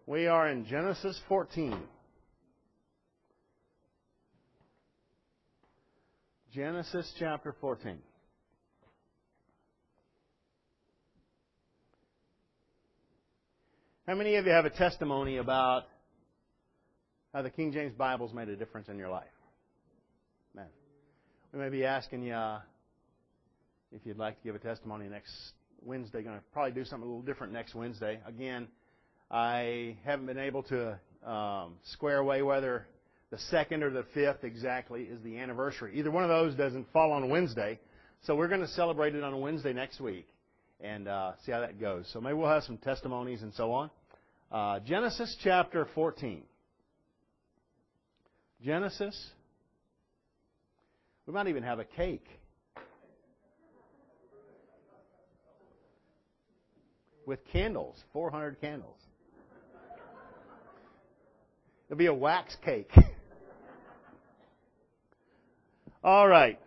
We are in Genesis 14. Genesis chapter 14. How many of you have a testimony about how the King James Bible's made a difference in your life? Man, we may be asking you if you'd like to give a testimony next Wednesday. Going to probably do something a little different next Wednesday. Again, I haven't been able to square away whether the 2nd or the 5th exactly is the anniversary. Either one of those doesn't fall on Wednesday, so we're going to celebrate it on a Wednesday next week and see how that goes. So maybe we'll have some testimonies and so on. Genesis chapter 14. Genesis. We might even have a cake. With candles, 400 candles. It'll be a wax cake. All right.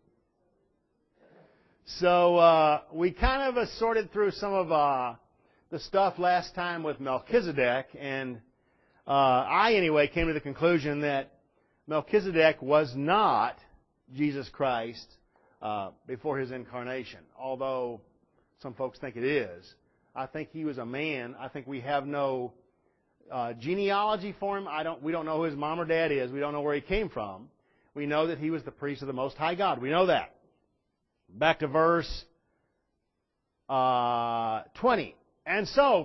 So we kind of sorted through some of the stuff last time with Melchizedek, and I, anyway, came to the conclusion that Melchizedek was not Jesus Christ before His incarnation, although some folks think it is. I think he was a man. I think we have no genealogy for him. We don't know who his mom or dad is. We don't know where he came from. We know that he was the priest of the Most High God. We know that. Back to verse 20. And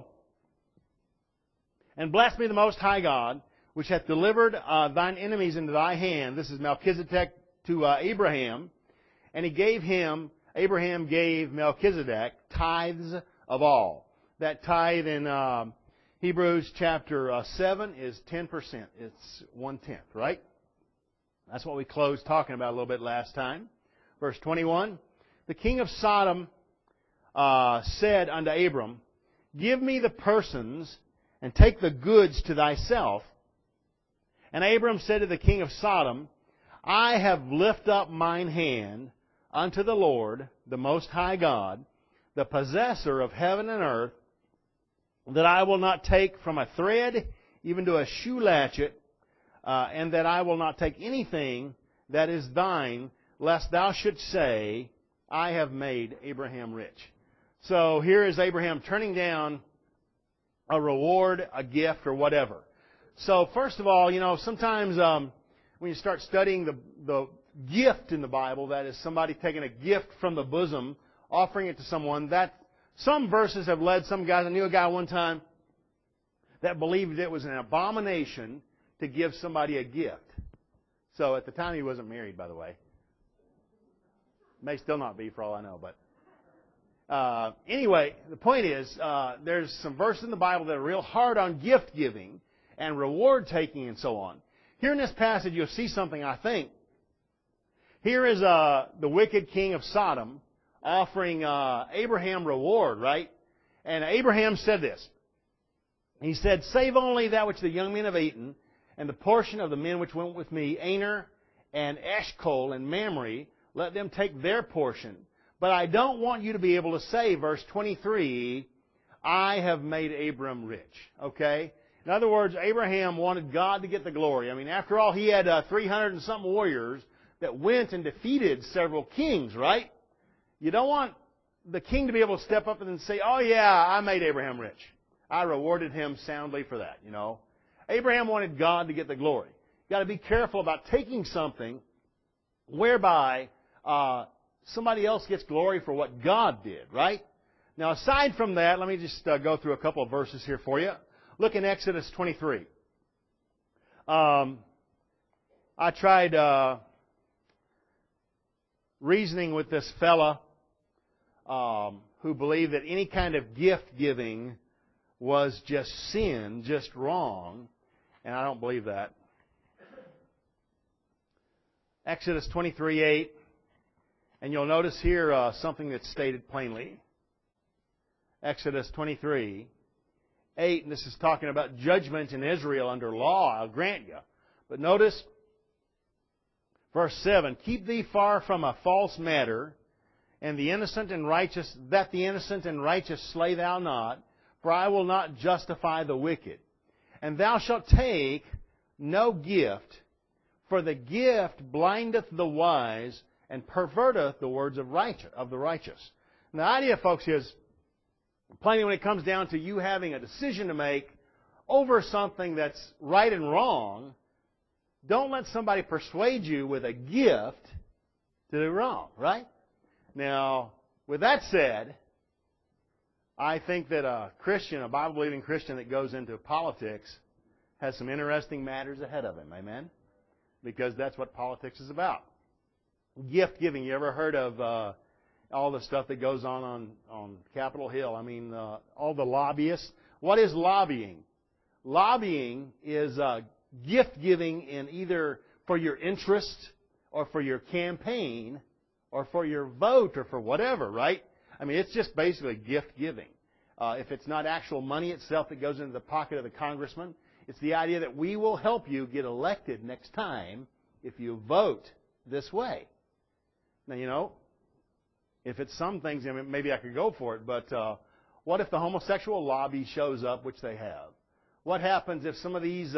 bless me the Most High God, which hath delivered thine enemies into thy hand. This is Melchizedek to Abraham. And Abraham gave Melchizedek tithes of all. That tithe in Hebrews chapter 7 is 10%. It's 1/10, right? That's what we closed talking about a little bit last time. Verse 21, the king of Sodom said unto Abram, give me the persons and take the goods to thyself. And Abram said to the king of Sodom, I have lifted up mine hand unto the Lord, the Most High God, the possessor of heaven and earth, that I will not take from a thread even to a shoe latchet, and that I will not take anything that is thine, lest thou shouldst say, I have made Abraham rich. So here is Abraham turning down a reward, a gift, or whatever. So first of all, sometimes when you start studying the gift in the Bible, that is somebody taking a gift from the bosom, offering it to someone, that some verses have led some guys. I knew a guy one time that believed it was an abomination to give somebody a gift. So at the time he wasn't married, by the way. May still not be, for all I know. But anyway, the point is, there's some verses in the Bible that are real hard on gift giving and reward taking and so on. Here in this passage, you'll see something, I think. Here is the wicked king of Sodom offering Abraham reward, right? And Abraham said this. He said, save only that which the young men have eaten, and the portion of the men which went with me, Aner and Eshcol and Mamre, let them take their portion. But I don't want you to be able to say, verse 23, I have made Abram rich. Okay? In other words, Abraham wanted God to get the glory. I mean, after all, he had 300 and something warriors that went and defeated several kings, right? You don't want the king to be able to step up and say, oh yeah, I made Abraham rich. I rewarded him soundly for that, Abraham wanted God to get the glory. You've got to be careful about taking something whereby somebody else gets glory for what God did, right? Now, aside from that, let me just go through a couple of verses here for you. Look in Exodus 23. I tried reasoning with this fella who believed that any kind of gift giving was just sin, just wrong, and I don't believe that. Exodus 23:8, and you'll notice here something that's stated plainly. Exodus 23:8, and this is talking about judgment in Israel under law, I'll grant you. But notice verse 7, keep thee far from a false matter, and the innocent and righteous slay thou not, for I will not justify the wicked. And thou shalt take no gift, for the gift blindeth the wise and perverteth the words of the righteous. And the idea, folks, is plainly when it comes down to you having a decision to make over something that's right and wrong, don't let somebody persuade you with a gift to do wrong, right? Now, with that said, I think that a Christian, a Bible-believing Christian that goes into politics has some interesting matters ahead of him, amen? Because that's what politics is about. Gift giving. You ever heard of all the stuff that goes on Capitol Hill? I mean, all the lobbyists. What is lobbying? Lobbying is gift giving in either for your interest or for your campaign or for your vote or for whatever, right? I mean, it's just basically gift giving. If it's not actual money itself that goes into the pocket of the congressman, it's the idea that we will help you get elected next time if you vote this way. Now, you know, if it's some things, I mean, maybe I could go for it, but what if the homosexual lobby shows up, which they have? What happens if some of these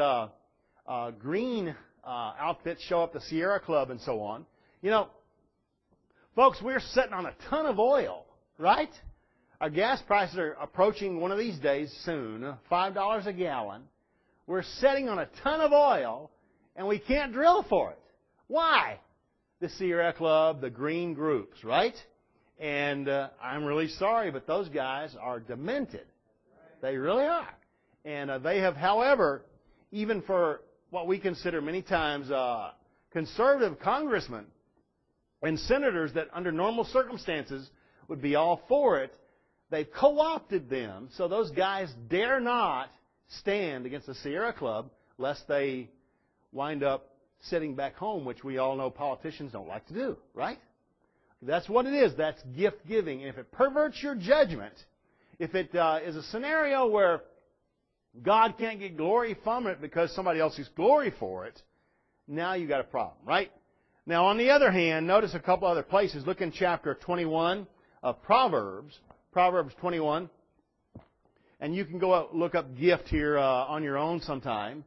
green outfits show up, the Sierra Club and so on? You know, folks, we're sitting on a ton of oil, right? Our gas prices are approaching one of these days soon, $5 a gallon. We're sitting on a ton of oil, and we can't drill for it. Why? The Sierra Club, the green groups, right? And I'm really sorry, but those guys are demented. They really are. And they have, however, even for what we consider many times conservative congressmen and senators that under normal circumstances would be all for it, they've co-opted them so those guys dare not stand against the Sierra Club lest they wind up sitting back home, which we all know politicians don't like to do, right? That's what it is. That's gift giving. And if it perverts your judgment, if it is a scenario where God can't get glory from it because somebody else gets glory for it, now you've got a problem, right? Now, on the other hand, notice a couple other places. Look in chapter 21 of Proverbs, Proverbs 21. And you can go look up gift here on your own sometime.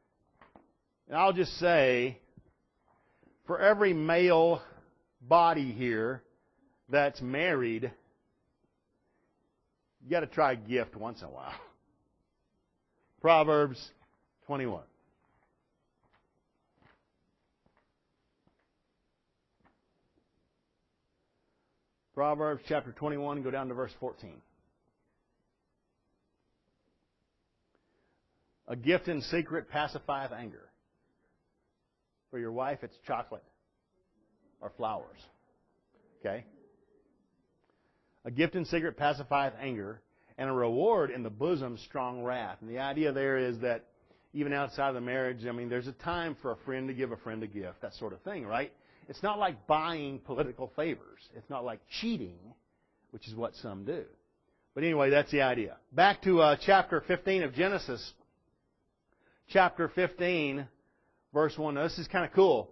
And I'll just say, for every male body here that's married, you got to try gift once in a while. Proverbs 21. Proverbs chapter 21, go down to verse 14. A gift in secret pacifieth anger. For your wife, it's chocolate or flowers. Okay? A gift in secret pacifieth anger, and a reward in the bosom strong wrath. And the idea there is that even outside of the marriage, I mean, there's a time for a friend to give a friend a gift, that sort of thing, right? It's not like buying political favors. It's not like cheating, which is what some do. But anyway, that's the idea. Back to chapter 15 of Genesis. Chapter 15, verse 1. Now, this is kind of cool.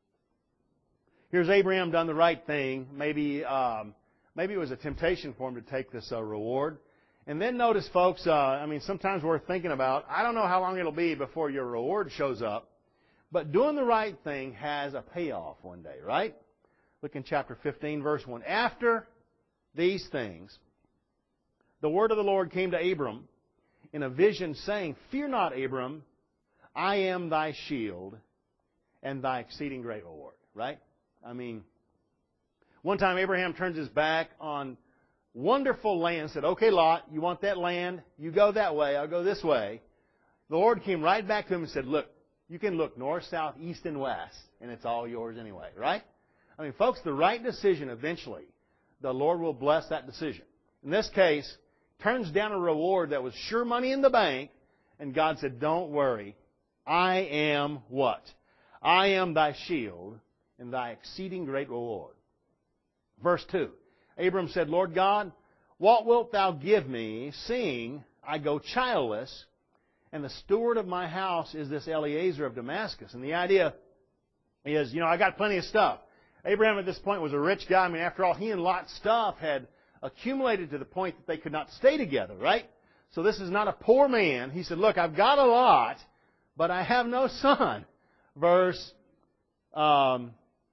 Here's Abraham done the right thing. Maybe it was a temptation for him to take this reward. And then notice, folks, sometimes we're thinking about, I don't know how long it'll be before your reward shows up. But doing the right thing has a payoff one day, right? Look in chapter 15, verse 1. After these things, the word of the Lord came to Abram in a vision, saying, Fear not, Abram, I am thy shield and thy exceeding great reward. Right? I mean, one time Abraham turns his back on wonderful land, said, okay, Lot, you want that land? You go that way, I'll go this way. The Lord came right back to him and said, look, you can look north, south, east, and west, and it's all yours anyway, right? I mean, folks, the right decision eventually, the Lord will bless that decision. In this case, turns down a reward that was sure money in the bank, and God said, don't worry, I am what? I am thy shield and thy exceeding great reward. Verse 2, Abram said, Lord God, what wilt thou give me, seeing I go childless, and the steward of my house is this Eliezer of Damascus? And the idea is, I got plenty of stuff. Abraham at this point was a rich guy. I mean, after all, he and Lot's stuff had accumulated to the point that they could not stay together, right? So this is not a poor man. He said, look, I've got a lot, but I have no son. Verse 2,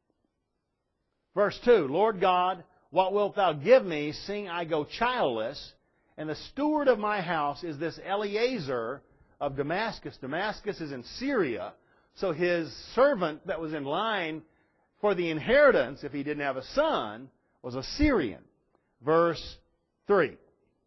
Lord God, what wilt thou give me, seeing I go childless? And the steward of my house is this Eliezer of Damascus. Damascus is in Syria. So his servant that was in line for the inheritance, if he didn't have a son, was a Syrian. Verse 3.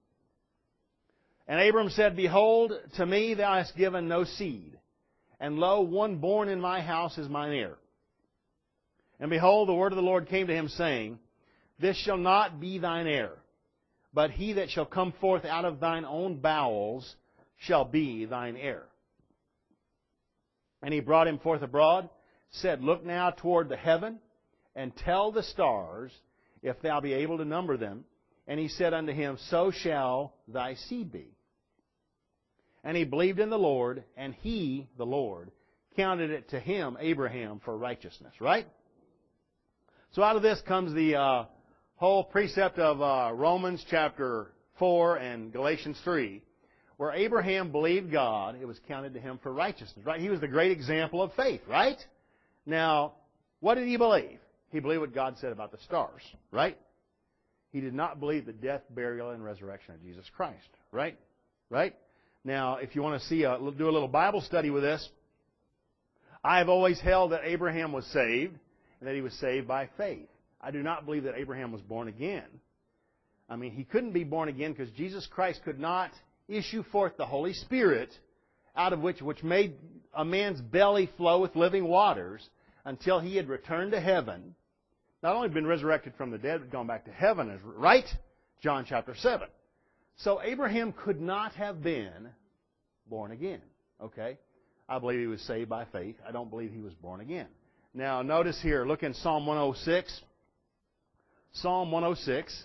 And Abram said, behold, to me thou hast given no seed, and lo, one born in my house is mine heir. And behold, the word of the Lord came to him, saying, this shall not be thine heir, but he that shall come forth out of thine own bowels shall be thine heir. And he brought him forth abroad, said, look now toward the heaven, and tell the stars, if thou be able to number them. And he said unto him, so shall thy seed be. And he believed in the Lord, and he, the Lord, counted it to him, Abraham, for righteousness. Right? So out of this comes the whole precept of Romans chapter 4 and Galatians 3, where Abraham believed God, it was counted to him for righteousness. Right? He was the great example of faith. Right? Now, what did he believe? He believed what God said about the stars. Right? He did not believe the death, burial, and resurrection of Jesus Christ. Right? Right? Now, if you want to see do a little Bible study with this, I've always held that Abraham was saved and that he was saved by faith. I do not believe that Abraham was born again. I mean, he couldn't be born again because Jesus Christ could not issue forth the Holy Spirit out of which made a man's belly flow with living waters until he had returned to heaven. Not only been resurrected from the dead, but gone back to heaven, right? John chapter 7. So Abraham could not have been born again. Okay? I believe he was saved by faith. I don't believe he was born again. Now, notice here, look in Psalm 106. Psalm 106.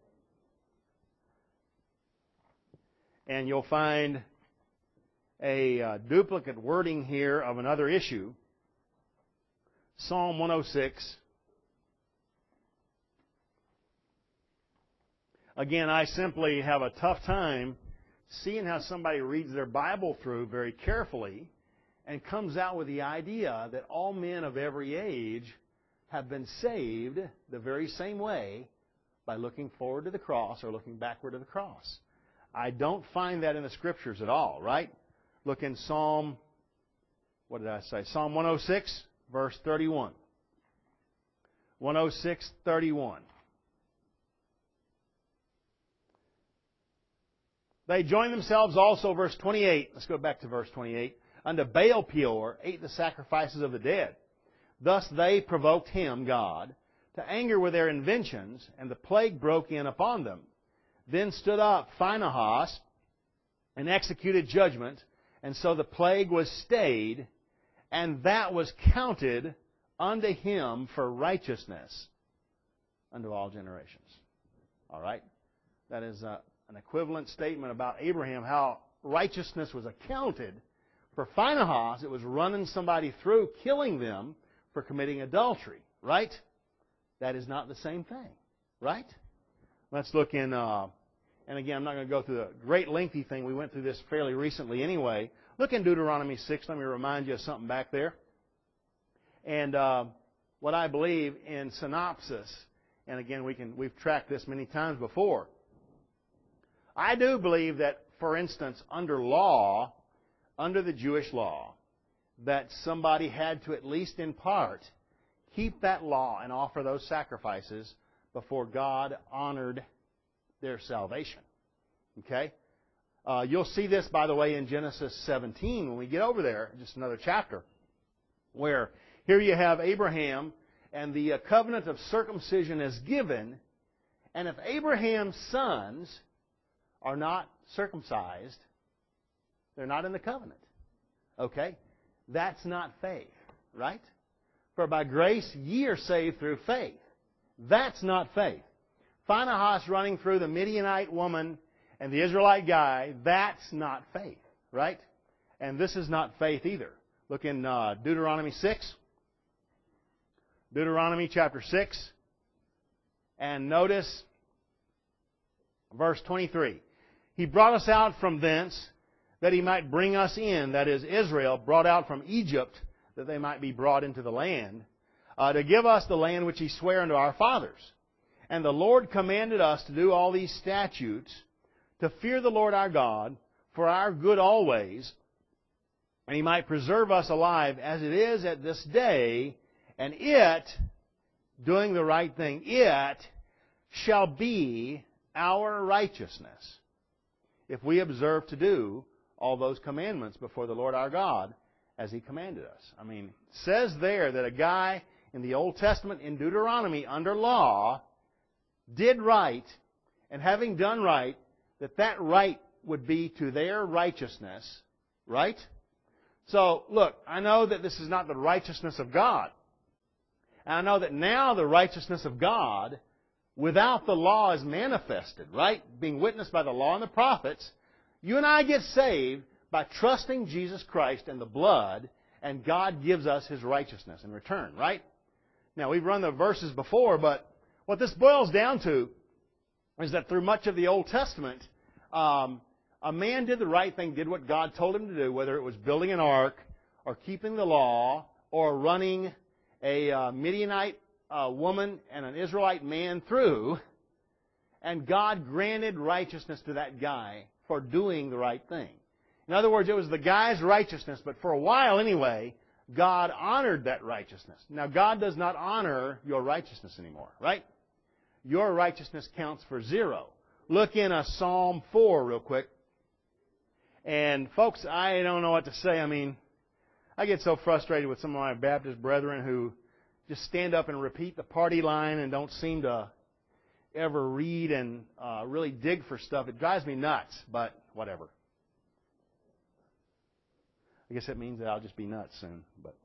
And you'll find a duplicate wording here of another issue. Psalm 106. Again, I simply have a tough time seeing how somebody reads their Bible through very carefully and comes out with the idea that all men of every age have been saved the very same way by looking forward to the cross or looking backward to the cross. I don't find that in the Scriptures at all, right? Look in Psalm 106, verse 31. 106, 31. They joined themselves also, verse 28. Let's go back to verse 28. Unto Baal Peor, ate the sacrifices of the dead. Thus they provoked him, God, to anger with their inventions, and the plague broke in upon them. Then stood up Phinehas and executed judgment, and so the plague was stayed, and that was counted unto him for righteousness unto all generations. All right? That is an equivalent statement about Abraham, how righteousness was accounted. For Phinehas, it was running somebody through, killing them for committing adultery. Right? That is not the same thing. Right? Let's look in, and again, I'm not going to go through the great lengthy thing. We went through this fairly recently anyway. Look in Deuteronomy 6. Let me remind you of something back there. And what I believe in synopsis, and again, we've tracked this many times before. I do believe that, for instance, under the Jewish law, that somebody had to, at least in part, keep that law and offer those sacrifices before God honored their salvation. Okay? You'll see this, by the way, in Genesis 17 when we get over there, just another chapter, where here you have Abraham, and the covenant of circumcision is given, and if Abraham's sons are not circumcised, they're not in the covenant. Okay? That's not faith, right? For by grace ye are saved through faith. That's not faith. Phinehas running through the Midianite woman and the Israelite guy, that's not faith, right? And this is not faith either. Look in Deuteronomy 6. Deuteronomy chapter 6. And notice verse 23. He brought us out from thence that He might bring us in, that is, Israel, brought out from Egypt, that they might be brought into the land, to give us the land which He sware unto our fathers. And the Lord commanded us to do all these statutes, to fear the Lord our God, for our good always, and He might preserve us alive as it is at this day, and it, doing the right thing, it shall be our righteousness, if we observe to do all those commandments before the Lord our God, as He commanded us. I mean, it says there that a guy in the Old Testament, in Deuteronomy, under law, did right, and having done right, that right would be to their righteousness, right? So, look, I know that this is not the righteousness of God. And I know that now the righteousness of God, without the law, is manifested, right? Being witnessed by the law and the prophets. You and I get saved by trusting Jesus Christ and the blood, and God gives us His righteousness in return, right? Now, we've run the verses before, but what this boils down to is that through much of the Old Testament, a man did the right thing, did what God told him to do, whether it was building an ark, or keeping the law, or running a Midianite woman and an Israelite man through, and God granted righteousness to that guy for doing the right thing. In other words, it was the guy's righteousness, but for a while anyway, God honored that righteousness. Now, God does not honor your righteousness anymore, right? Your righteousness counts for zero. Look in Psalm 4 real quick. And folks, I don't know what to say. I mean, I get so frustrated with some of my Baptist brethren who just stand up and repeat the party line and don't seem to ever read and really dig for stuff. It drives me nuts, but whatever. I guess that means that I'll just be nuts soon. But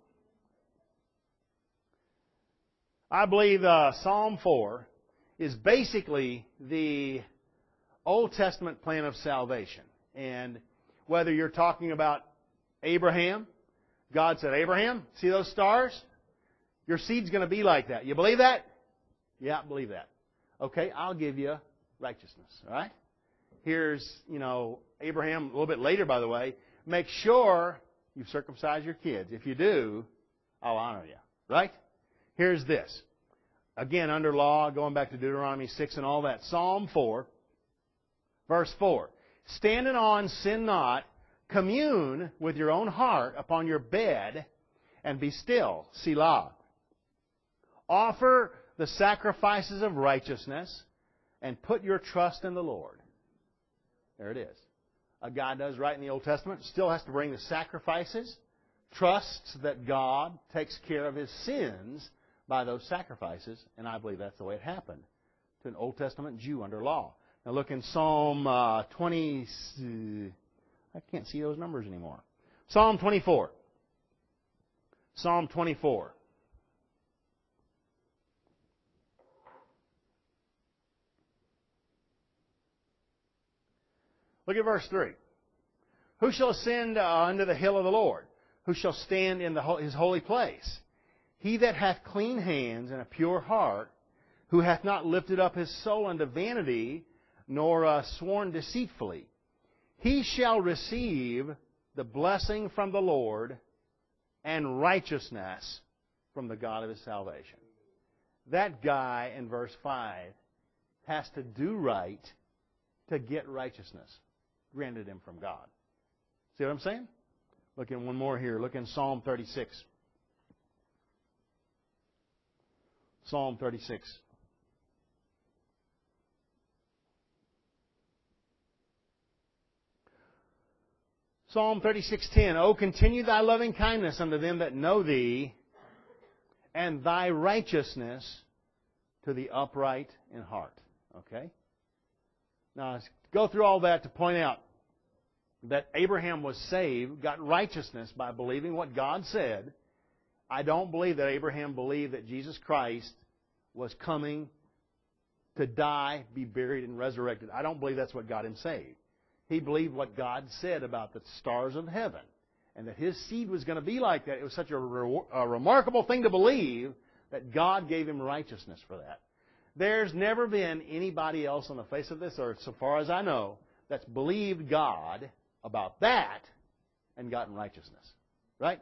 I believe Psalm 4 is basically the Old Testament plan of salvation. And whether you're talking about Abraham, God said, Abraham, see those stars? Your seed's going to be like that. You believe that? Yeah, I believe that. Okay, I'll give you righteousness. All right? Here's, Abraham, a little bit later, by the way, make sure you circumcise your kids. If you do, I'll honor you. Right? Here's this. Again, under law, going back to Deuteronomy 6 and all that. Psalm 4, verse 4. Stand in awe and sin not. Commune with your own heart upon your bed and be still. Selah. Offer the sacrifices of righteousness and put your trust in the Lord. There it is. A guy does right in the Old Testament, still has to bring the sacrifices, trusts that God takes care of his sins by those sacrifices, and I believe that's the way it happened to an Old Testament Jew under law. Now look in Psalm 20. I can't see those numbers anymore. Psalm 24. Psalm 24. Look at verse 3. Who shall ascend unto the hill of the Lord? Who shall stand in His holy place? He that hath clean hands and a pure heart, who hath not lifted up his soul unto vanity, nor sworn deceitfully. He shall receive the blessing from the Lord and righteousness from the God of his salvation. That guy in verse 5 has to do right to get righteousness granted him from God. See what I'm saying? Look in one more here. Look in Psalm 36. Psalm 36. Psalm 36:10. Oh, continue thy loving kindness unto them that know thee, and thy righteousness to the upright in heart. Okay? Now, let's go through all that to point out that Abraham was saved, got righteousness by believing what God said. I don't believe that Abraham believed that Jesus Christ was coming to die, be buried, and resurrected. I don't believe that's what got him saved. He believed what God said about the stars of heaven, and that his seed was going to be like that. It was such a remarkable thing to believe that God gave him righteousness for that. There's never been anybody else on the face of this earth, so far as I know, that's believed God about that and gotten righteousness. Right?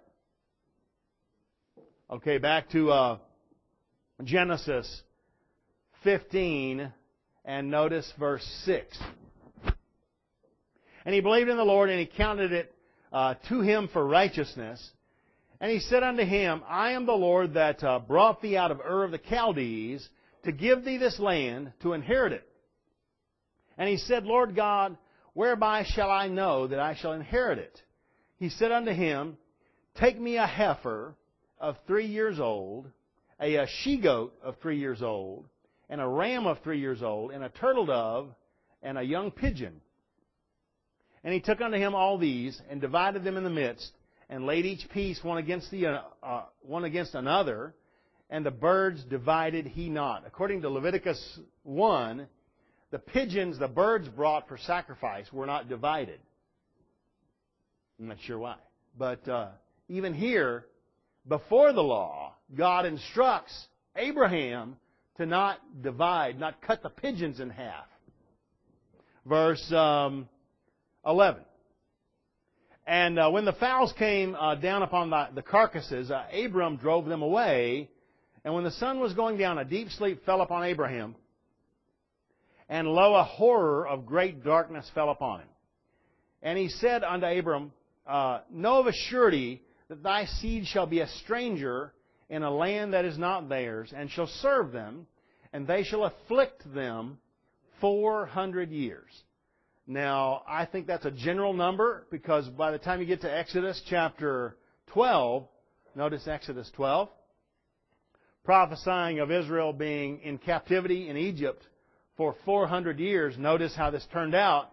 Okay, back to Genesis 15, and notice verse 6. And he believed in the Lord, and he counted it to him for righteousness. And he said unto him, I am the Lord that brought thee out of Ur of the Chaldees to give thee this land to inherit it. And he said, Lord God, whereby shall I know that I shall inherit it? He said unto him, take me a heifer of 3 years old, a she-goat of 3 years old, and a ram of 3 years old, and a turtle dove, and a young pigeon. And he took unto him all these, and divided them in the midst, and laid each piece one against another, and the birds divided he not. According to Leviticus 1, the pigeons the birds brought for sacrifice were not divided. I'm not sure why. But even here, before the law, God instructs Abraham to not divide, not cut the pigeons in half. Verse 11. And when the fowls came down upon the carcasses, Abram drove them away. And when the sun was going down, a deep sleep fell upon Abraham. And lo, a horror of great darkness fell upon him. And he said unto Abram, know of a surety that thy seed shall be a stranger in a land that is not theirs, and shall serve them, and they shall afflict them 400 years. Now, I think that's a general number, because by the time you get to Exodus chapter 12, notice Exodus 12, prophesying of Israel being in captivity in Egypt for 400 years. Notice how this turned out.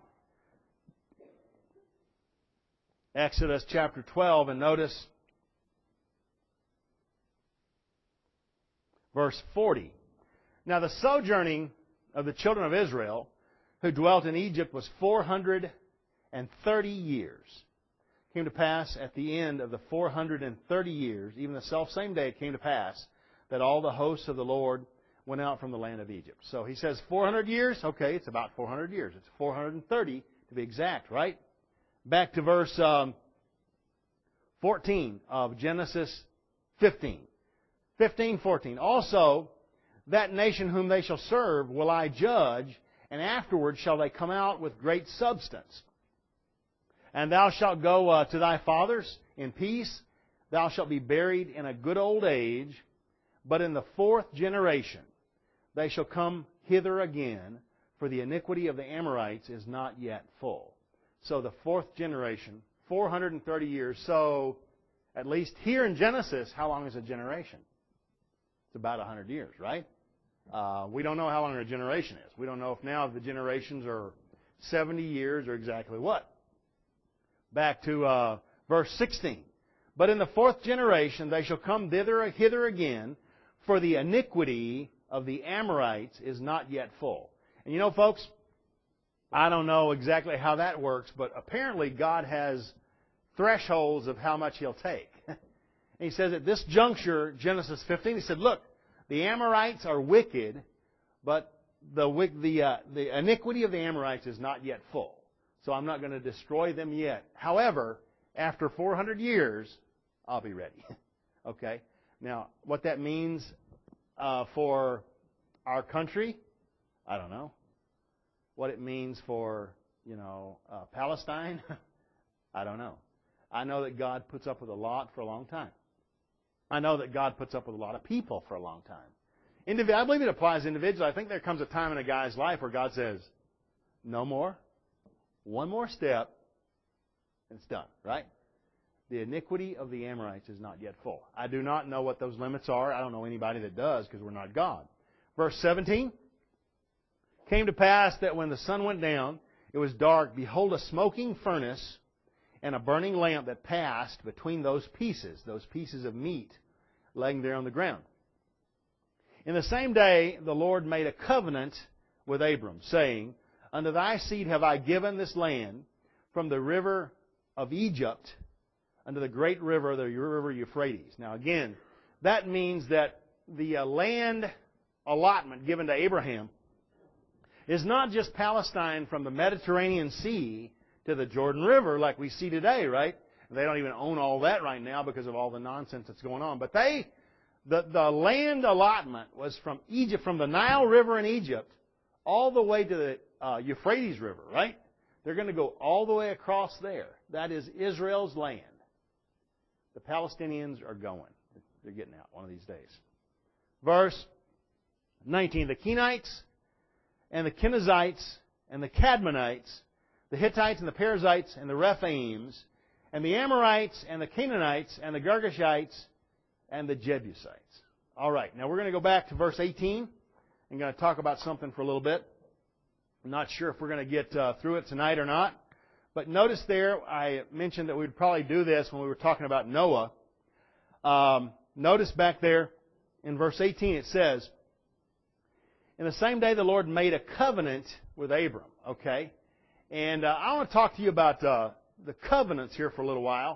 Exodus chapter 12, and notice verse 40. Now the sojourning of the children of Israel who dwelt in Egypt was 430 years. It came to pass at the end of the 430 years, even the selfsame day it came to pass, that all the hosts of the Lord went out from the land of Egypt. So he says 400 years. Okay, it's about 400 years. It's 430 to be exact, right? Back to verse 14 of Genesis 15. 15:14. Also, that nation whom they shall serve will I judge, and afterward shall they come out with great substance. And thou shalt go to thy fathers in peace. Thou shalt be buried in a good old age. But in the fourth generation they shall come hither again, for the iniquity of the Amorites is not yet full. So the fourth generation, 430 years. So at least here in Genesis, how long is a generation? It's about 100 years, right? We don't know how long a generation is. We don't know if now the generations are 70 years or exactly what. Back to verse 16. But in the fourth generation they shall come hither again, for the iniquity of the Amorites is not yet full. And you know, folks, I don't know exactly how that works, but apparently God has thresholds of how much He'll take. And He says at this juncture, Genesis 15, He said, look, the Amorites are wicked, but the iniquity of the Amorites is not yet full. So I'm not going to destroy them yet. However, after 400 years, I'll be ready. Okay? Now, what that means for our country, I don't know. What it means for, Palestine, I don't know. I know that God puts up with a lot for a long time. I know that God puts up with a lot of people for a long time. I believe it applies individually. I think there comes a time in a guy's life where God says, no more. One more step, and it's done, right? The iniquity of the Amorites is not yet full. I do not know what those limits are. I don't know anybody that does, because we're not God. Verse 17. Came to pass that when the sun went down, it was dark. Behold, a smoking furnace and a burning lamp that passed between those pieces of meat laying there on the ground. In the same day, the Lord made a covenant with Abram, saying, unto thy seed have I given this land, from the river of Egypt unto the great river, the river Euphrates. Now again, that means that the land allotment given to Abraham is not just Palestine from the Mediterranean Sea to the Jordan River like we see today, right? They don't even own all that right now because of all the nonsense that's going on. But the land allotment was from Egypt, from the Nile River in Egypt, all the way to the Euphrates River, right? They're going to go all the way across there. That is Israel's land. The Palestinians are going. They're getting out one of these days. Verse 19. The Kenites and the Kenizzites and the Cadmonites, the Hittites and the Perizzites and the Rephaims, and the Amorites and the Canaanites and the Girgashites and the Jebusites. All right, now we're going to go back to verse 18. I'm going to talk about something for a little bit. I'm not sure if we're going to get through it tonight or not. But notice there, I mentioned that we'd probably do this when we were talking about Noah. Notice back there in verse 18 it says, in the same day the Lord made a covenant with Abram. Okay? And I want to talk to you about the covenants here for a little while.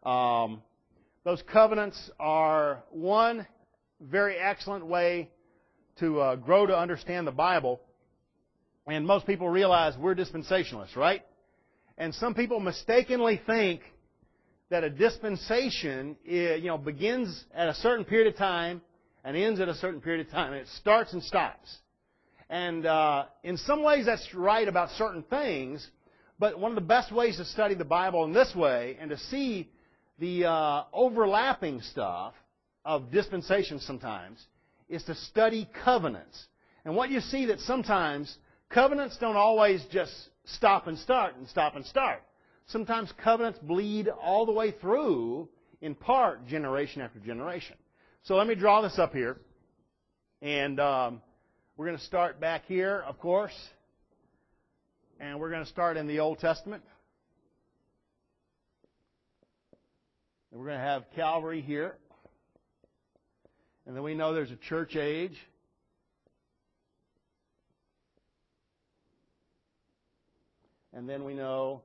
Those covenants are one very excellent way to grow to understand the Bible. And most people realize we're dispensationalists, right? And some people mistakenly think that a dispensation begins at a certain period of time and ends at a certain period of time. And it starts and stops. And in some ways that's right about certain things, but one of the best ways to study the Bible in this way and to see the overlapping stuff of dispensations sometimes is to study covenants. And what you see that sometimes covenants don't always just stop and start and stop and start. Sometimes covenants bleed all the way through, in part, generation after generation. So let me draw this up here. And we're going to start back here, of course. And we're going to start in the Old Testament. And we're going to have Calvary here. And then we know there's a church age. And then we know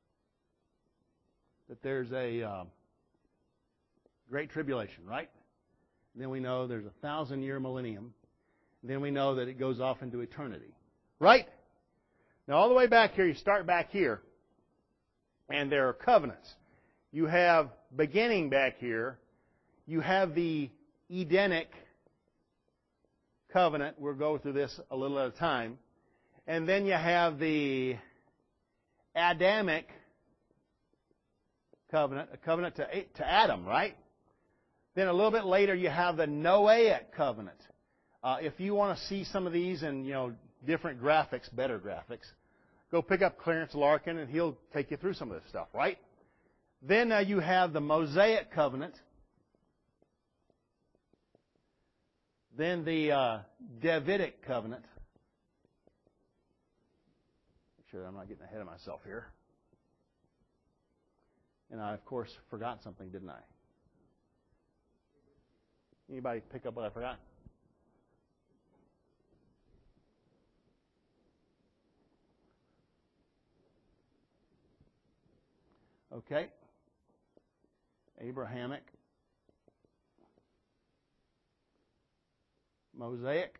that there's a great tribulation, right? And then we know there's a 1,000-year millennium. And then we know that it goes off into eternity. Right? Now, all the way back here, you start back here, and there are covenants. You have, beginning back here, you have the Edenic covenant. We'll go through this a little at a time. And then you have the Adamic covenant, a covenant to Adam, right? Then a little bit later you have the Noahic covenant. If you want to see some of these in different graphics, better graphics, go pick up Clarence Larkin and he'll take you through some of this stuff, right? Then you have the Mosaic covenant. Then the Davidic covenant. Make sure I'm not getting ahead of myself here. And I, of course, forgot something, didn't I? Anybody pick up what I forgot? Okay. Abrahamic. Mosaic.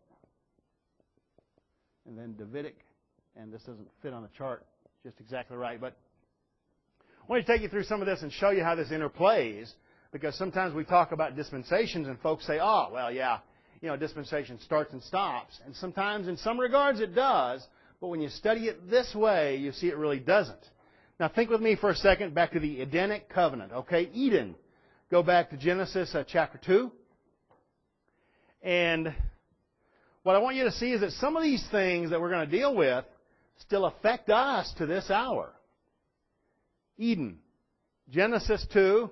And then Davidic. And this doesn't fit on the chart just exactly right, but I want to take you through some of this and show you how this interplays, because sometimes we talk about dispensations and folks say, oh, well, yeah, dispensation starts and stops. And sometimes, in some regards, it does, but when you study it this way, you see it really doesn't. Now, think with me for a second back to the Edenic covenant, okay? Eden. Go back to Genesis chapter 2. And what I want you to see is that some of these things that we're going to deal with still affect us to this hour. Eden. Genesis 2.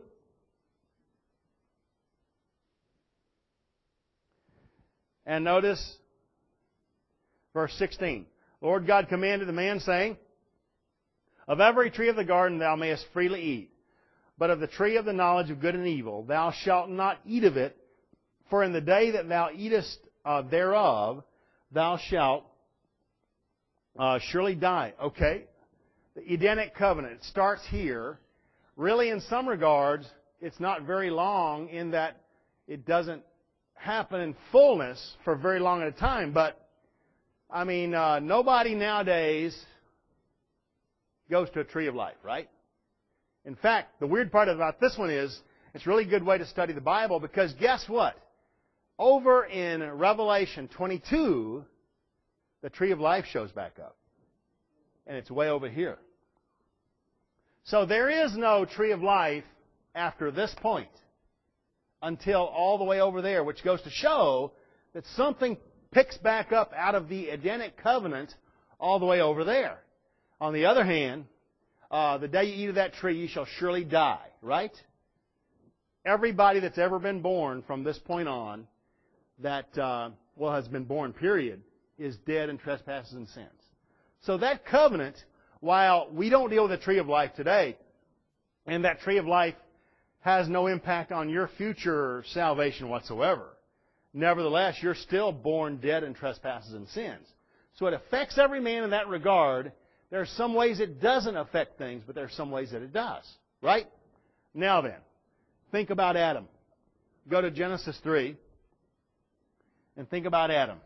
And notice verse 16. Lord God commanded the man, saying, of every tree of the garden thou mayest freely eat, but of the tree of the knowledge of good and evil thou shalt not eat of it, for in the day that thou eatest thereof thou shalt surely die. Okay? The Edenic covenant, it starts here. Really, in some regards, it's not very long in that it doesn't happen in fullness for very long at a time, but I mean, nobody nowadays goes to a tree of life, right? In fact, the weird part about this one is it's a really good way to study the Bible because guess what? Over in Revelation 22, the tree of life shows back up. And it's way over here. So there is no tree of life after this point until all the way over there, which goes to show that something picks back up out of the Edenic covenant all the way over there. On the other hand, the day you eat of that tree, you shall surely die, right? Everybody that's ever been born from this point on, that, has been born, period, is dead in trespasses and sins. So that covenant, while we don't deal with the tree of life today, and that tree of life has no impact on your future salvation whatsoever, nevertheless, you're still born dead in trespasses and sins. So it affects every man in that regard. There are some ways it doesn't affect things, but there are some ways that it does. Right? Now then, think about Adam. Go to Genesis 3 and think about Adam.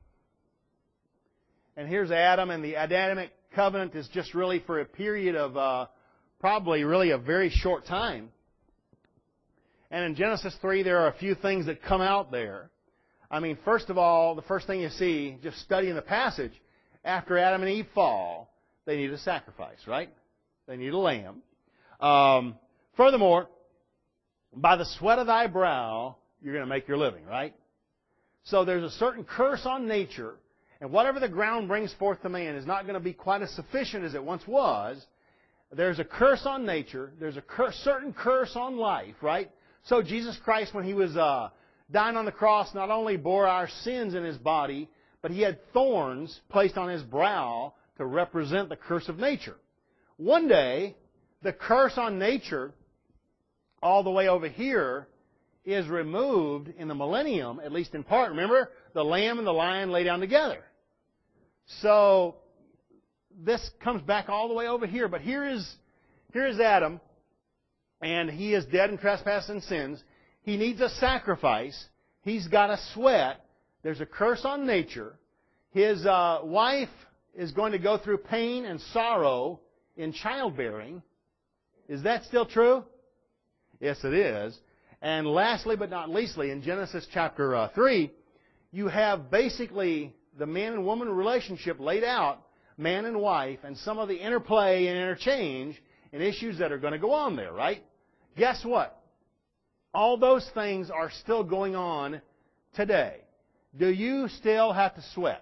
And here's Adam, and the Adamic covenant is just really for a period of probably really a very short time. And in Genesis 3, there are a few things that come out there. I mean, first of all, the first thing you see, just studying the passage, after Adam and Eve fall, they need a sacrifice, right? They need a lamb. Furthermore, by the sweat of thy brow, you're going to make your living, right? So there's a certain curse on nature, and whatever the ground brings forth to man is not going to be quite as sufficient as it once was. There's a curse on nature. There's a certain curse on life, right? So Jesus Christ, when He was dying on the cross, not only bore our sins in His body, but He had thorns placed on His brow to represent the curse of nature. One day, the curse on nature, all the way over here, is removed in the millennium, at least in part. Remember, the lamb and the lion lay down together. So, this comes back all the way over here. But here is Adam, and he is dead in trespasses and sins. He needs a sacrifice. He's got a sweat. There's a curse on nature. His wife is going to go through pain and sorrow in childbearing. Is that still true? Yes, it is. And lastly, but not leastly, in Genesis chapter 3, you have basically the man and woman relationship laid out, man and wife, and some of the interplay and interchange and issues that are going to go on there, right? Guess what? All those things are still going on today. Do you still have to sweat?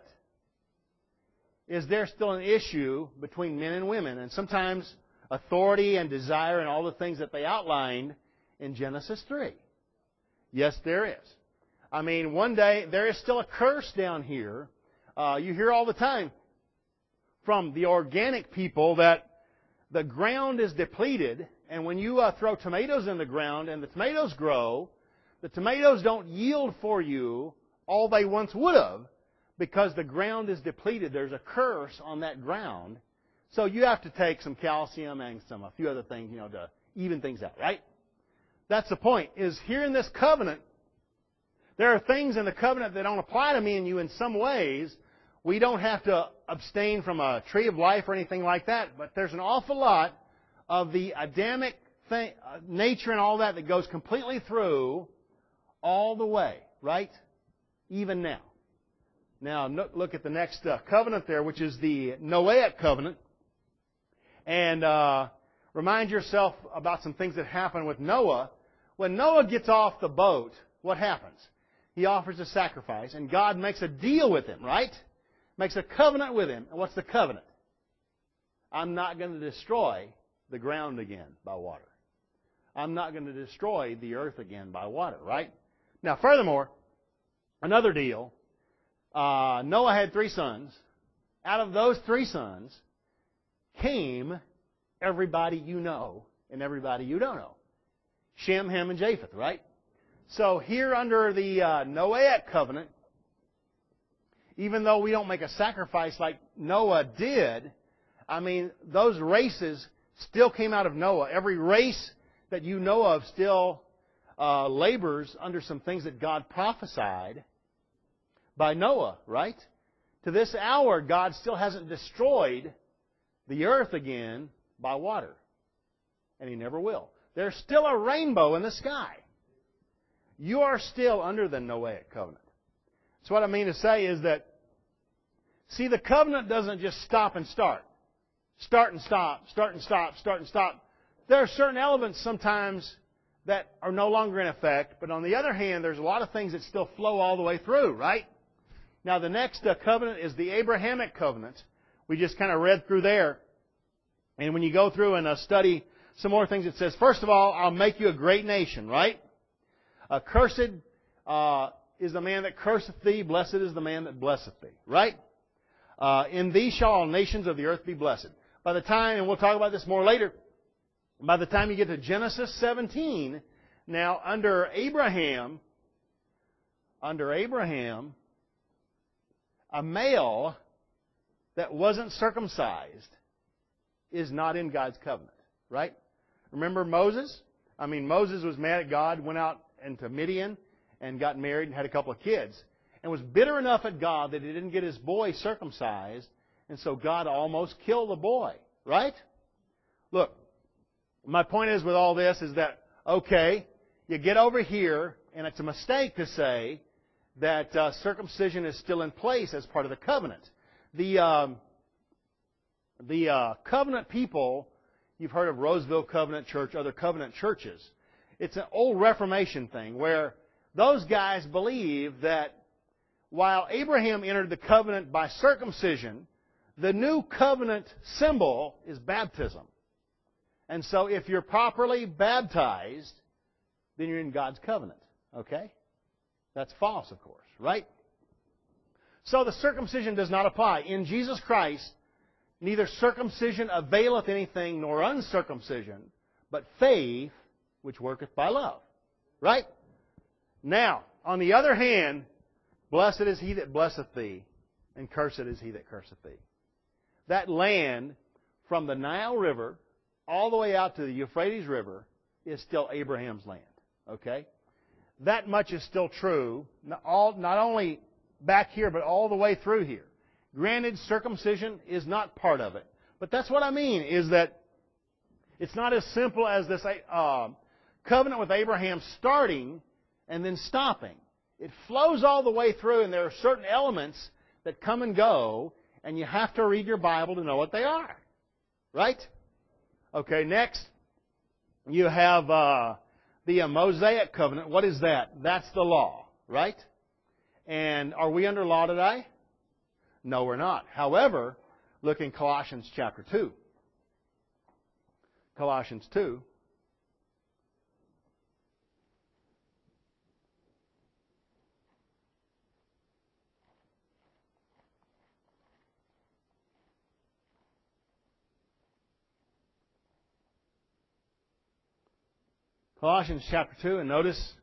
Is there still an issue between men and women? And sometimes authority and desire and all the things that they outlined in Genesis 3. Yes, there is. I mean, one day, there is still a curse down here. You hear all the time from the organic people that the ground is depleted, and when you throw tomatoes in the ground and the tomatoes grow, the tomatoes don't yield for you all they once would have because the ground is depleted. There's a curse on that ground. So you have to take some calcium and a few other things, to even things out, right? That's the point, is here in this covenant, there are things in the covenant that don't apply to me and you in some ways. We don't have to abstain from a tree of life or anything like that, but there's an awful lot of the Adamic nature and all that goes completely through all the way, right? Even now. Now, look at the next covenant there, which is the Noahic covenant. And remind yourself about some things that happened with Noah. When Noah gets off the boat, what happens? He offers a sacrifice, and God makes a deal with him, right? Makes a covenant with him. And what's the covenant? I'm not going to destroy the ground again by water. I'm not going to destroy the earth again by water, right? Now, furthermore, another deal. Noah had 3 sons. Out of those 3 sons came everybody you know and everybody you don't know. Shem, Ham, and Japheth, right? So here under the Noahic covenant, even though we don't make a sacrifice like Noah did, I mean, those races still came out of Noah. Every race that you know of still labors under some things that God prophesied by Noah, right? to this hour, God still hasn't destroyed the earth again by water. And He never will. There's still a rainbow in the sky. You are still under the Noahic covenant. So what I mean to say is that, see, the covenant doesn't just stop and start. Start and stop, start and stop, start and stop. There are certain elements sometimes that are no longer in effect, but on the other hand, there's a lot of things that still flow all the way through, right? Now, the next covenant is the Abrahamic covenant. We just kind of read through there. And when you go through and study some more things, it says, first of all, I'll make you a great nation, right? Cursed is the man that curseth thee, blessed is the man that blesseth thee, right? In thee shall all nations of the earth be blessed. By the time, and we'll talk about this more later, by the time you get to Genesis 17, now under Abraham, a male that wasn't circumcised is not in God's covenant, right? Remember Moses? Moses was mad at God, went out into Midian and got married and had a couple of kids. And was bitter enough at God that He didn't get his boy circumcised, and so God almost killed the boy, right? Look, my point is with all this is that, okay, you get over here, and it's a mistake to say that circumcision is still in place as part of the covenant. The covenant people, you've heard of Roseville Covenant Church, other covenant churches. It's an old Reformation thing where those guys believe that while Abraham entered the covenant by circumcision, the new covenant symbol is baptism. And so if you're properly baptized, then you're in God's covenant. Okay? That's false, of course, right? So the circumcision does not apply. In Jesus Christ, neither circumcision availeth anything nor uncircumcision, but faith which worketh by love. Right? Now, on the other hand, blessed is he that blesseth thee, and cursed is he that curseth thee. That land from the Nile River all the way out to the Euphrates River is still Abraham's land. Okay? That much is still true, not only back here, but all the way through here. Granted, circumcision is not part of it. But that's what I mean, is that it's not as simple as this covenant with Abraham starting and then stopping. It flows all the way through, and there are certain elements that come and go, and you have to read your Bible to know what they are. Right? Okay, next, you have the Mosaic covenant. What is that? That's the law, right? And are we under law today? No, we're not. However, look in Colossians chapter 2. Colossians 2. Colossians chapter 2, and notice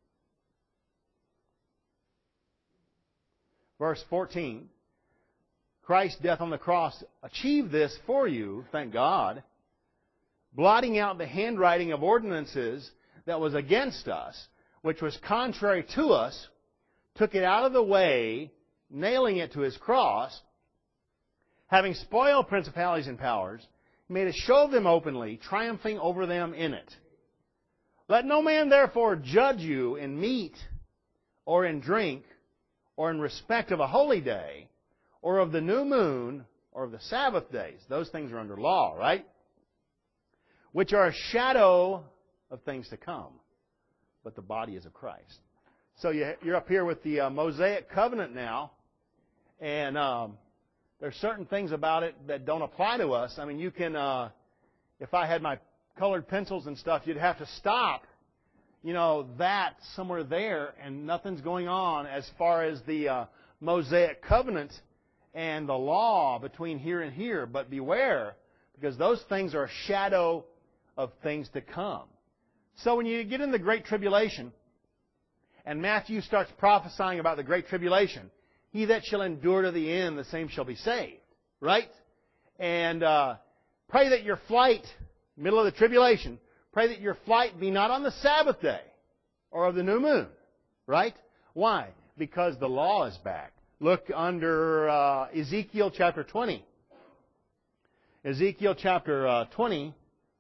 verse 14. Christ's death on the cross achieved this for you, thank God, blotting out the handwriting of ordinances that was against us, which was contrary to us, took it out of the way, nailing it to His cross, having spoiled principalities and powers, made a show of them openly, triumphing over them in it. Let no man therefore judge you in meat, or in drink, or in respect of a holy day, or of the new moon, or of the Sabbath days. Those things are under law, right? Which are a shadow of things to come. But the body is of Christ. So you're up here with the Mosaic covenant now. And there's certain things about it that don't apply to us. I mean, you can, if I had my colored pencils and stuff, you'd have to stop, that somewhere there, and nothing's going on as far as the Mosaic covenant and the law between here and here. But beware, because those things are a shadow of things to come. So when you get in the Great Tribulation, and Matthew starts prophesying about the Great Tribulation, he that shall endure to the end, the same shall be saved. Right? And pray that your flight, middle of the tribulation, pray that your flight be not on the Sabbath day or of the new moon. Right? Why? Because the law is back. Look under Ezekiel chapter 20. Ezekiel chapter 20.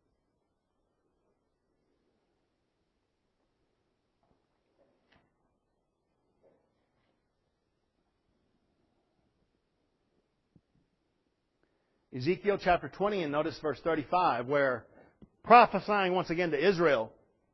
Ezekiel chapter 20, and notice verse 35, where prophesying once again to Israel,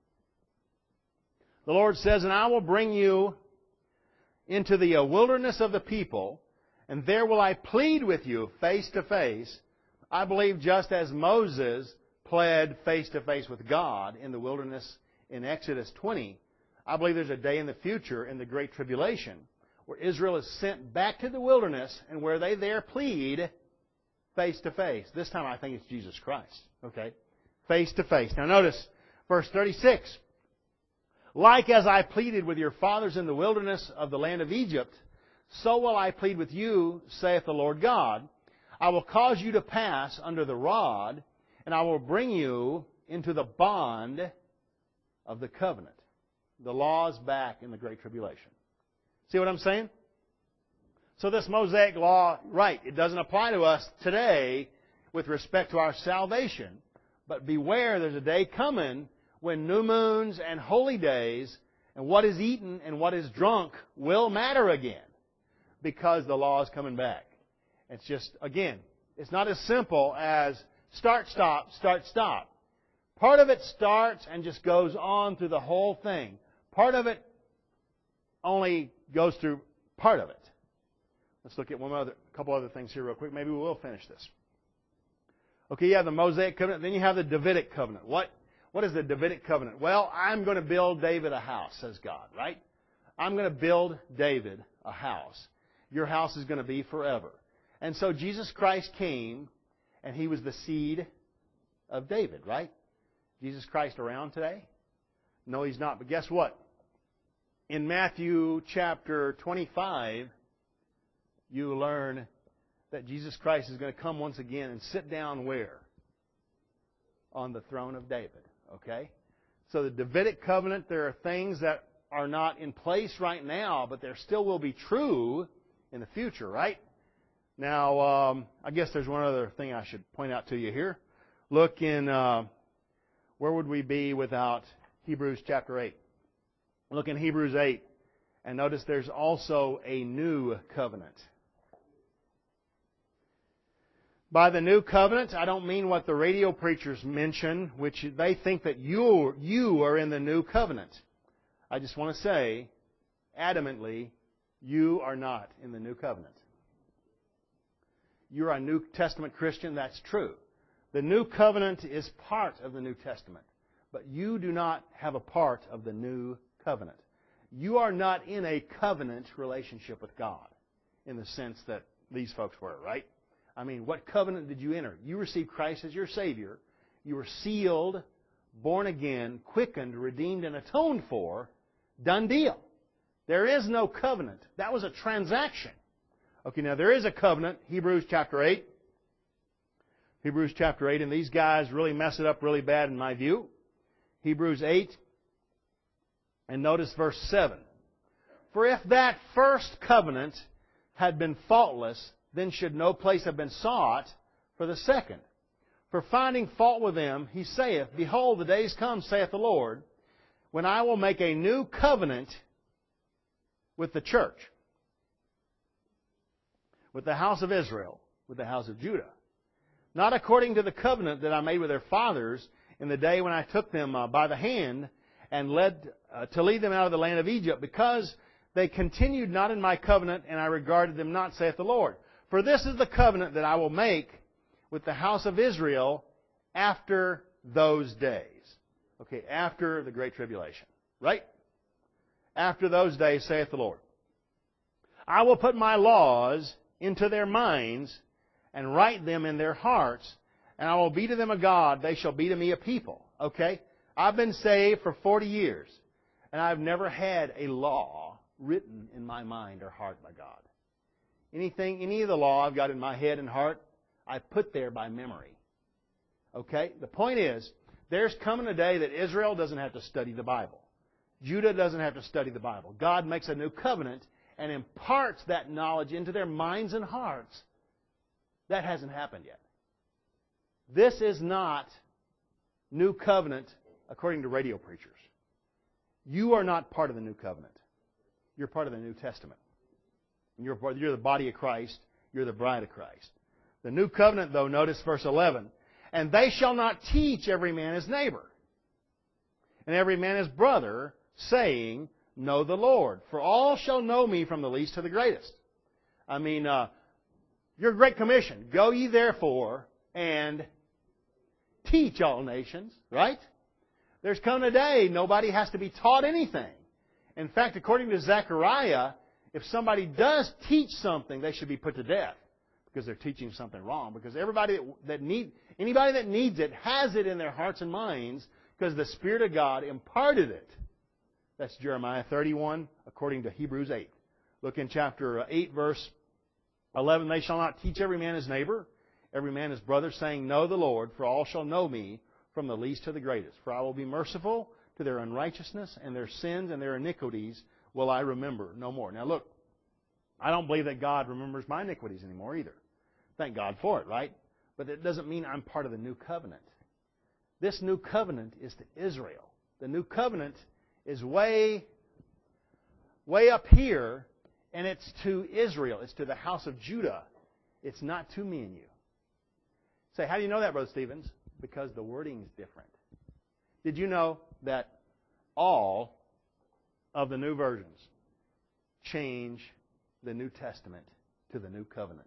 the Lord says, "And I will bring you into the wilderness of the people, and there will I plead with you face to face." I believe just as Moses pled face to face with God in the wilderness in Exodus 20, I believe there's a day in the future in the Great Tribulation where Israel is sent back to the wilderness and where they there plead face to face. This time I think it's Jesus Christ. Okay? Face to face. Now notice verse 36. "Like as I pleaded with your fathers in the wilderness of the land of Egypt, so will I plead with you, saith the Lord God. I will cause you to pass under the rod, and I will bring you into the bond of the covenant." The law is back in the Great Tribulation. See what I'm saying? So this Mosaic law, right, it doesn't apply to us today with respect to our salvation. But beware, there's a day coming when new moons and holy days and what is eaten and what is drunk will matter again, because the law is coming back. It's just, again, it's not as simple as start, stop, start, stop. Part of it starts and just goes on through the whole thing. Part of it only goes through part of it. Let's look at a couple other things here real quick. Maybe we will finish this. Okay, you have the Mosaic covenant, then you have the Davidic covenant. What is the Davidic covenant? Well, I'm going to build David a house, says God, right? I'm going to build David a house. Your house is going to be forever. And so Jesus Christ came, and He was the seed of David, right? Jesus Christ around today? No, He's not. But guess what? In Matthew chapter 25, you learn that Jesus Christ is going to come once again and sit down where? On the throne of David. Okay? So the Davidic covenant, there are things that are not in place right now, but there still will be true in the future, right? Now, I guess there's one other thing I should point out to you here. Look in, where would we be without Hebrews chapter 8? Look in Hebrews 8, and notice there's also a new covenant. By the new covenant, I don't mean what the radio preachers mention, which they think that you are in the new covenant. I just want to say, adamantly, you are not in the new covenant. You're a New Testament Christian, that's true. The new covenant is part of the New Testament, but you do not have a part of the new covenant. You are not in a covenant relationship with God in the sense that these folks were, right? I mean, what covenant did you enter? You received Christ as your Savior. You were sealed, born again, quickened, redeemed, and atoned for. Done deal. There is no covenant. That was a transaction. Okay, now there is a covenant. Hebrews chapter 8. Hebrews chapter 8, and these guys really mess it up really bad in my view. Hebrews 8, and notice verse 7. "For if that first covenant had been faultless, then should no place have been sought for the second. For finding fault with them, he saith, Behold, the days come, saith the Lord, when I will make a new covenant with the church, with the house of Israel, with the house of Judah. Not according to the covenant that I made with their fathers in the day when I took them by the hand and to lead them out of the land of Egypt, because they continued not in my covenant, and I regarded them not, saith the Lord. For this is the covenant that I will make with the house of Israel after those days." Okay, after the Great Tribulation. Right? "After those days, saith the Lord. I will put my laws into their minds and write them in their hearts, and I will be to them a God, they shall be to me a people." Okay? I've been saved for 40 years, and I've never had a law written in my mind or heart by God. Any of the law I've got in my head and heart, I put there by memory. Okay? The point is, there's coming a day that Israel doesn't have to study the Bible. Judah doesn't have to study the Bible. God makes a new covenant, and imparts that knowledge into their minds and hearts. That hasn't happened yet. This is not New Covenant according to radio preachers. You are not part of the New Covenant. You're part of the New Testament. And you're the body of Christ. You're the bride of Christ. The New Covenant, though, notice verse 11. And they shall not teach every man his neighbor, and every man his brother, saying, Know the Lord. For all shall know me from the least to the greatest. I mean, your great commission. Go ye therefore and teach all nations. Right? There's come a day nobody has to be taught anything. In fact, according to Zechariah, if somebody does teach something, they should be put to death because they're teaching something wrong. Because anybody that needs it has it in their hearts and minds because the Spirit of God imparted it. That's Jeremiah 31, according to Hebrews 8. Look in chapter 8, verse 11. They shall not teach every man his neighbor, every man his brother, saying, Know the Lord, for all shall know me, from the least to the greatest. For I will be merciful to their unrighteousness, and their sins and their iniquities will I remember no more. Now look, I don't believe that God remembers my iniquities anymore either. Thank God for it, right? But it doesn't mean I'm part of the new covenant. This new covenant is to Israel. The new covenant is way up here, and it's to Israel. It's to the house of Judah. It's not to me and you. Say, how do you know that, Brother Stevens? Because the wording is different. Did you know that all of the new versions change the New Testament to the New Covenant?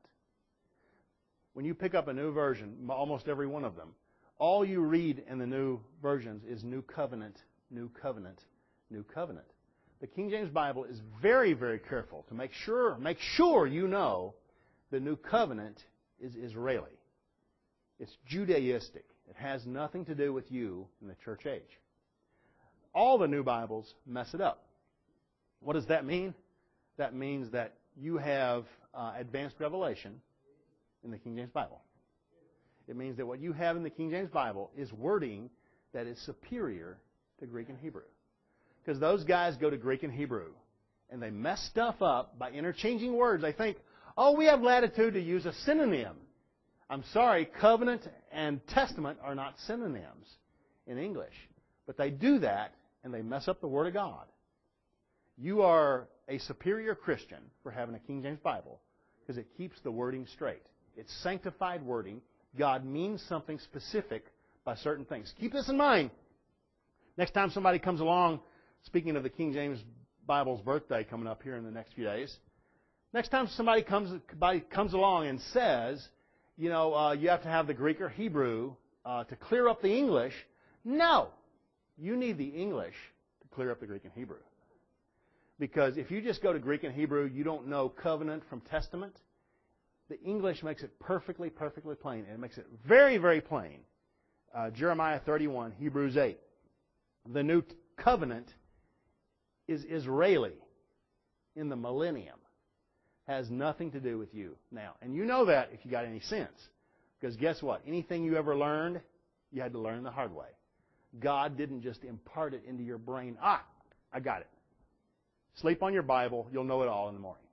When you pick up a new version, almost every one of them, all you read in the new versions is New Covenant, New Covenant, New Covenant. The King James Bible is very, very careful to make sure you know the New Covenant is Israeli. It's Judaistic. It has nothing to do with you in the church age. All the new Bibles mess it up. What does that mean? That means that you have advanced revelation in the King James Bible. It means that what you have in the King James Bible is wording that is superior to Greek and Hebrew. Because those guys go to Greek and Hebrew, and they mess stuff up by interchanging words. They think, oh, we have latitude to use a synonym. I'm sorry, covenant and testament are not synonyms in English. But they do that, and they mess up the Word of God. You are a superior Christian for having a King James Bible because it keeps the wording straight. It's sanctified wording. God means something specific by certain things. Keep this in mind. Next time somebody comes along, speaking of the King James Bible's birthday coming up here in the next few days, next time somebody comes along and says, you have to have the Greek or Hebrew to clear up the English, no. You need the English to clear up the Greek and Hebrew. Because if you just go to Greek and Hebrew, you don't know covenant from testament. The English makes it perfectly, perfectly plain. And it makes it very, very plain. Jeremiah 31, Hebrews 8. The new covenant is Israeli in the millennium. Has nothing to do with you now. And you know that if you got any sense. Because guess what? Anything you ever learned, you had to learn the hard way. God didn't just impart it into your brain. I got it. Sleep on your Bible. You'll know it all in the morning.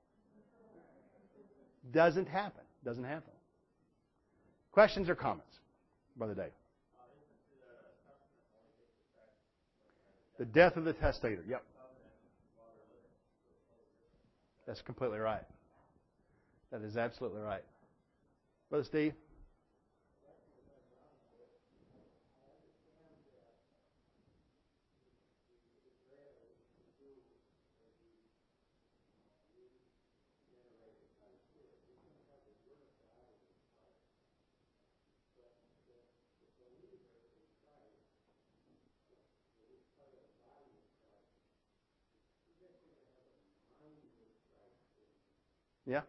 Doesn't happen. Doesn't happen. Questions or comments? Brother Dave. The death of the testator. Yep. That's completely right. That is absolutely right. Brother Steve? Yeah?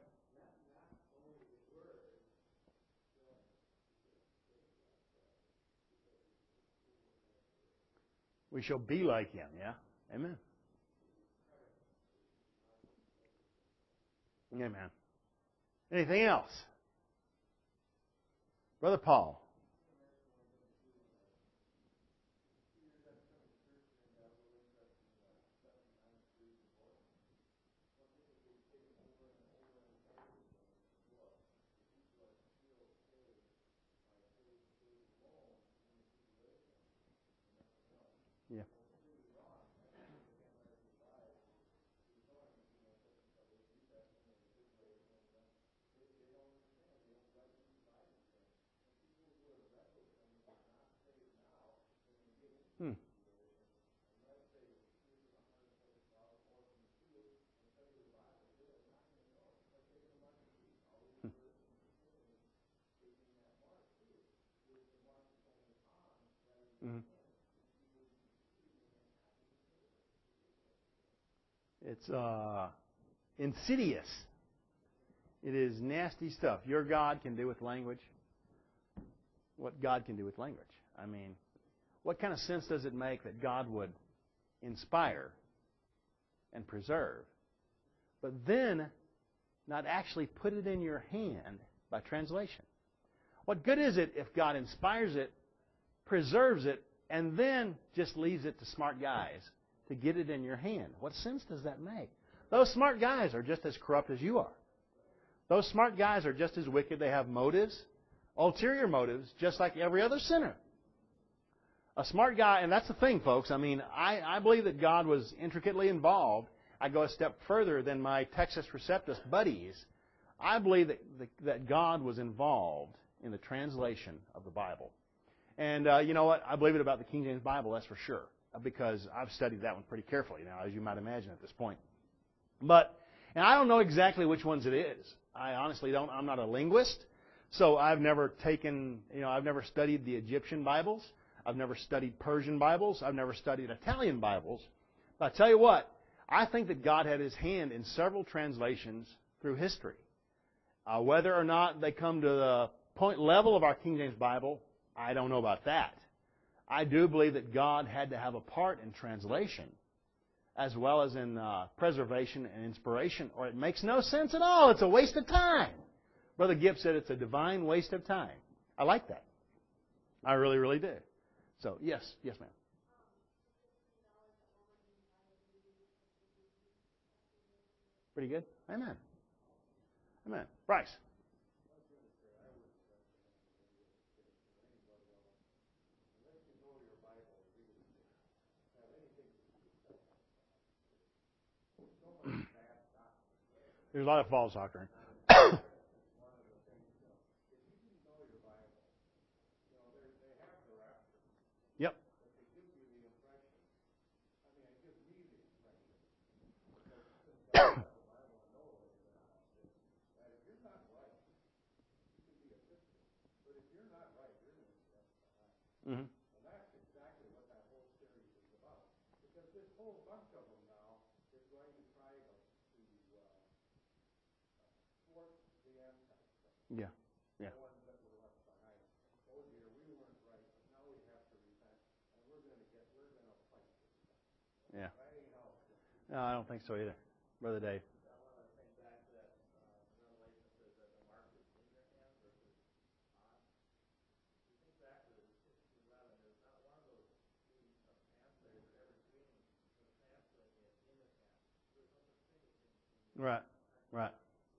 We shall be like Him, yeah? Amen. Amen. Anything else? Brother Paul. Hmm. Hmm. It's insidious. It is nasty stuff. Your God can do with language what God can do with language. I mean, what kind of sense does it make that God would inspire and preserve, but then not actually put it in your hand by translation? What good is it if God inspires it, preserves it, and then just leaves it to smart guys to get it in your hand? What sense does that make? Those smart guys are just as corrupt as you are. Those smart guys are just as wicked. They have motives, ulterior motives, just like every other sinner. A smart guy, and that's the thing, folks. I mean, I believe that God was intricately involved. I go a step further than my Textus Receptus buddies. I believe that God was involved in the translation of the Bible. And you know what? I believe it about the King James Bible, that's for sure, because I've studied that one pretty carefully now, as you might imagine at this point. And I don't know exactly which ones it is. I honestly don't. I'm not a linguist, so I've never studied the Egyptian Bibles. I've never studied Persian Bibles. I've never studied Italian Bibles. But I tell you what, I think that God had His hand in several translations through history. Whether or not they come to the point level of our King James Bible, I don't know about that. I do believe that God had to have a part in translation, as well as in preservation and inspiration, or it makes no sense at all. It's a waste of time. Brother Gibb said it's a divine waste of time. I like that. I really, really do. So, yes, ma'am. Pretty good? Amen. Amen. Bryce. There's a lot of false doctrine. Yep. Mm-hmm. Yeah. Yeah. Yeah. No, I don't think so either, Brother Dave. Right. Right.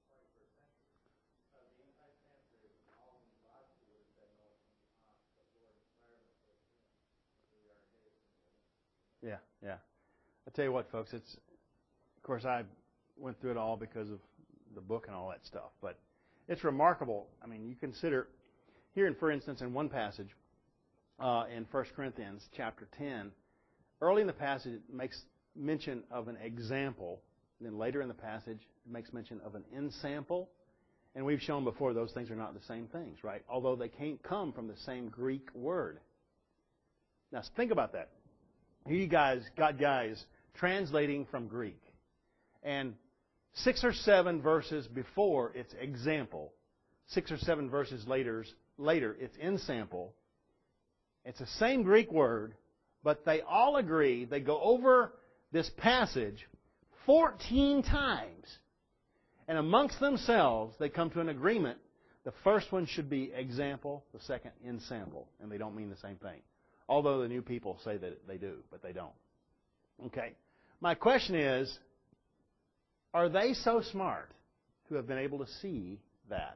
Yeah. Yeah. I tell you what, folks. Of course, I went through it all because of the book and all that stuff. But it's remarkable. I mean, you consider here, for instance, in one passage in 1 Corinthians chapter 10, early in the passage it makes mention of an example. And then later in the passage it makes mention of an ensample. And we've shown before those things are not the same things, right? Although they can't come from the same Greek word. Now, think about that. Here you guys got guys translating from Greek. And 6 or 7 verses before, it's example. 6 or 7 verses later, it's ensample. It's the same Greek word, but they all agree, they go over this passage 14 times. And amongst themselves, they come to an agreement. The first one should be example, the second ensample. And they don't mean the same thing. Although the new people say that they do, but they don't. Okay. My question is, are they so smart to have been able to see that?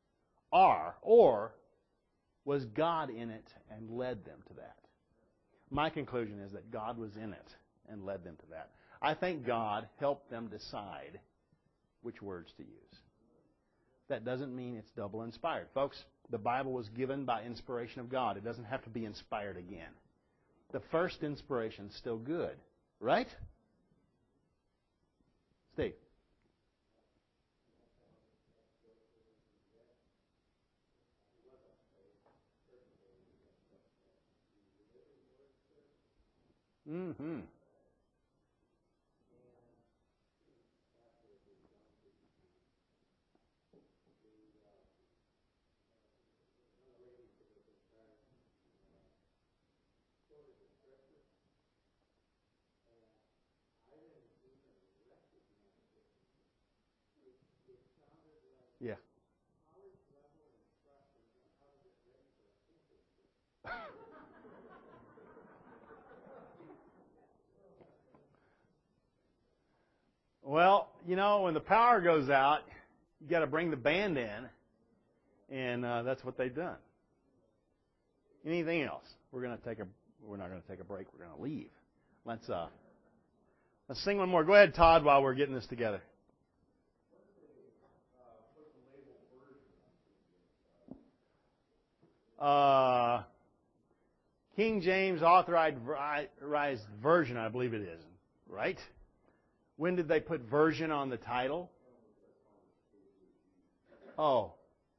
Or was God in it and led them to that? My conclusion is that God was in it and led them to that. I think God helped them decide which words to use. That doesn't mean it's double inspired. Folks, the Bible was given by inspiration of God. It doesn't have to be inspired again. the first inspiration's still good, right? Steve. Mm-hmm. Yeah. Well, when the power goes out, you got to bring the band in, and that's what they've done. Anything else? We're not going to take a break. We're going to leave. Let's sing one more. Go ahead, Todd, while we're getting this together. King James Authorized Version, I believe it is, right? When did they put version on the title? Oh.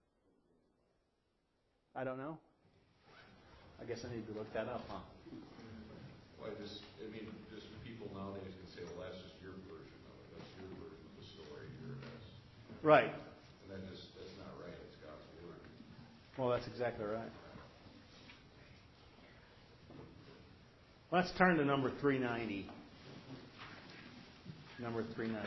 I don't know. I guess I need to look that up, huh? Well, just people nowadays can say, well, that's just your version of it. That's your version of the story. Right. And that's not right. It's God's word. Well, that's exactly right. Let's turn to number 390. Number 390.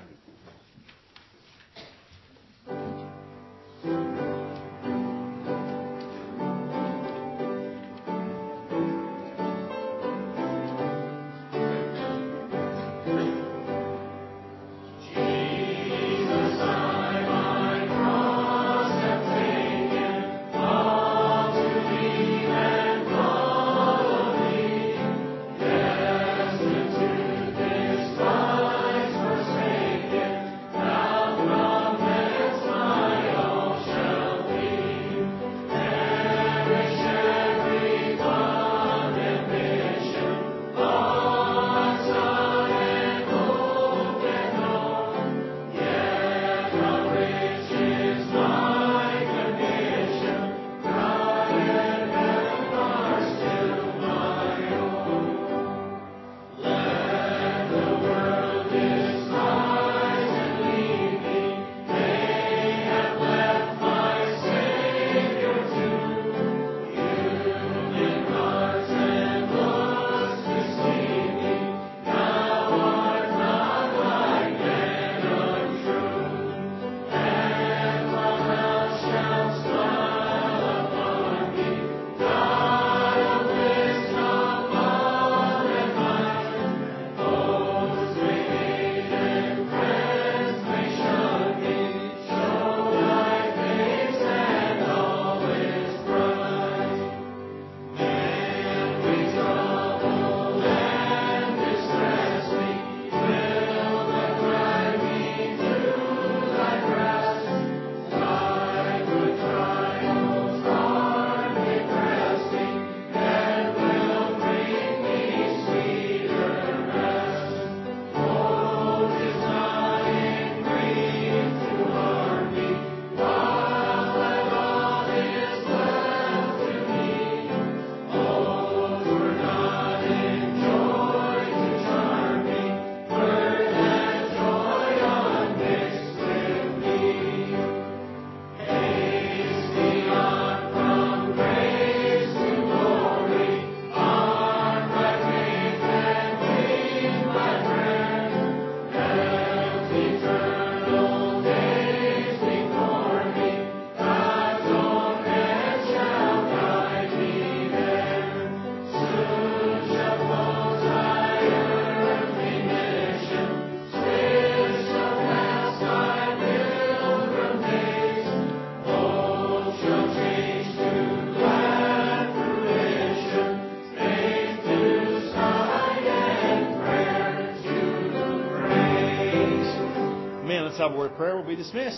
Let's have a word of prayer. We'll be dismissed.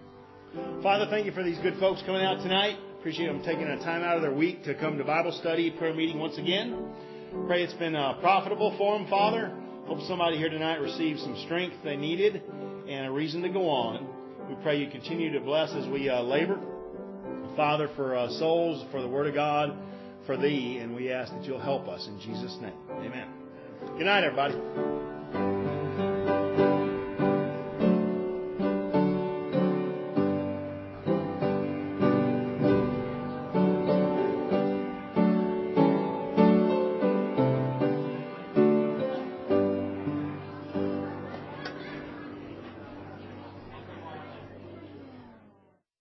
Father, thank you for these good folks coming out tonight. Appreciate them taking a time out of their week to come to Bible study, prayer meeting once again. Pray it's been profitable for them, Father. Hope somebody here tonight received some strength they needed and a reason to go on. We pray you continue to bless as we labor, Father, for souls, for the Word of God, for Thee, and we ask that you'll help us in Jesus' name. Amen. Good night, everybody.